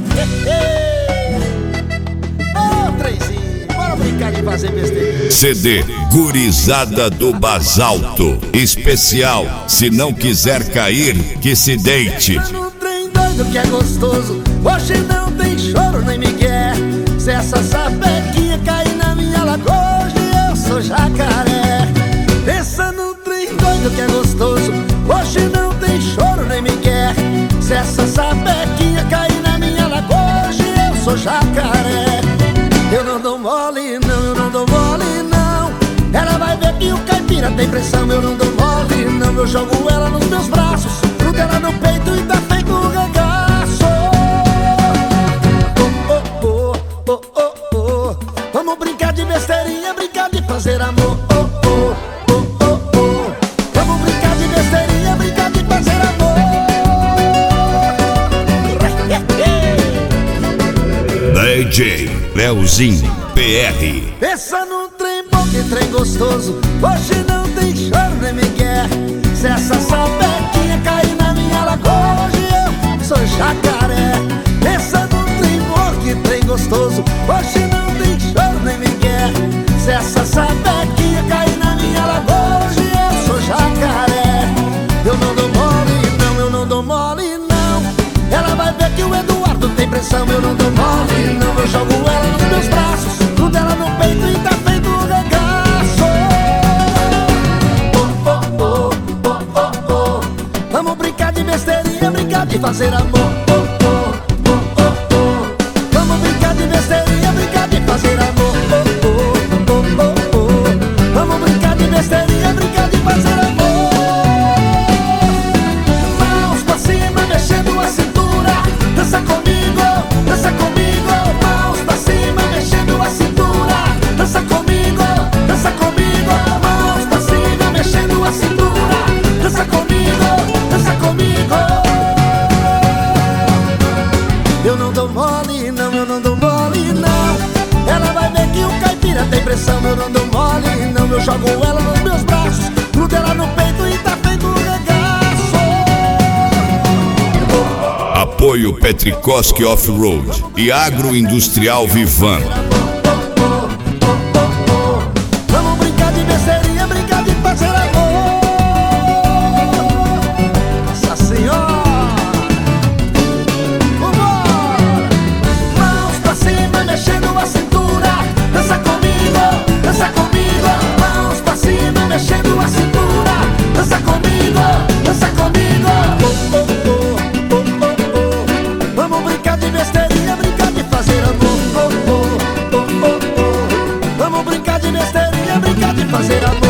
Ô, trenzinho, bora brincar de fazer besteira. CD Gurizada do Basalto. Especial, se não quiser cair, que se deite. Tá no trem doido que é gostoso, hoje não tem choro nem migué. Se essa sapequinha cair na minha lagoa, hoje eu sou jacaré. Pensa no trem doido que é gostoso, hoje não tem choro nem migué. Se essa sapequinha cair na minha lagoa, hoje eu sou jacaré. Eu não dou mole não, eu não dou mole não. Ela vai ver que o caipira tem pressão. Eu não dou mole não, eu jogo ela nos meus braços, grudo ela no peito e tá feito um regaço. Oh, oh, oh, oh, oh, oh. Vamos brincar de besteirinha, brincar de fazer amor. Oh, oh, oh, oh, oh. Vamos brincar de besteirinha, brincar de fazer amor. DJ Leozinho PR. Pensa num trem bom, que trem gostoso, hoje não tem choro nem migué. Se essa sapequinha cair na minha lagoa, hoje eu sou jacaré. Pensa num trem bom, que trem gostoso, hoje não tem choro nem migué. Se essa sapequinha cair na minha lagoa, hoje eu sou jacaré. Eu não dou mole não, eu não dou mole não. Ela vai ver que o Eduardo tem pressão. Eu não dou mole não, eu jogo ela nos meus braços, grudo ela no peito e tá feito um regaço. Oh, oh, oh, oh, oh, oh. Vamos brincar de besteirinha, brincar de fazer amor. Oh, oh, oh, oh, oh. Vamos brincar de besteirinha, brincar de fazer amor. Oh, oh, oh, oh, oh. Vamos brincar de besteirinha, brincar de fazer amor. Mãos pra cima, mexendo a cintura, dança comigo, dança comigo. Mãos pra cima, mexendo a cintura, dança comigo, dança comigo. Mãos pra cima, mexendo a cintura, dança comigo, dança comigo. Eu não dou mole não, eu não dou mole não. Ela vai ver que o caipira tem pressão. Eu não dou mole não, eu jogo ela nos meus braços, grudo ela no peito e tá feito um regaço. Apoio Petrikoski Off-Road e Agroindustrial Vivan. Vamos brincar de besteirinha, brincar de fazer amor. Nossa Senhora. Vambora. Mãos pra cima, mexendo a cintura, dança comigo, dança comigo. Mãos pra cima, mexendo a cintura, dança comigo, dança comigo. Oh, oh, oh, oh, oh, oh. Vamos brincar de besteirinha, brincar de fazer amor. Oh, oh, oh, oh, oh. Vamos brincar de besteirinha, brincar de fazer amor.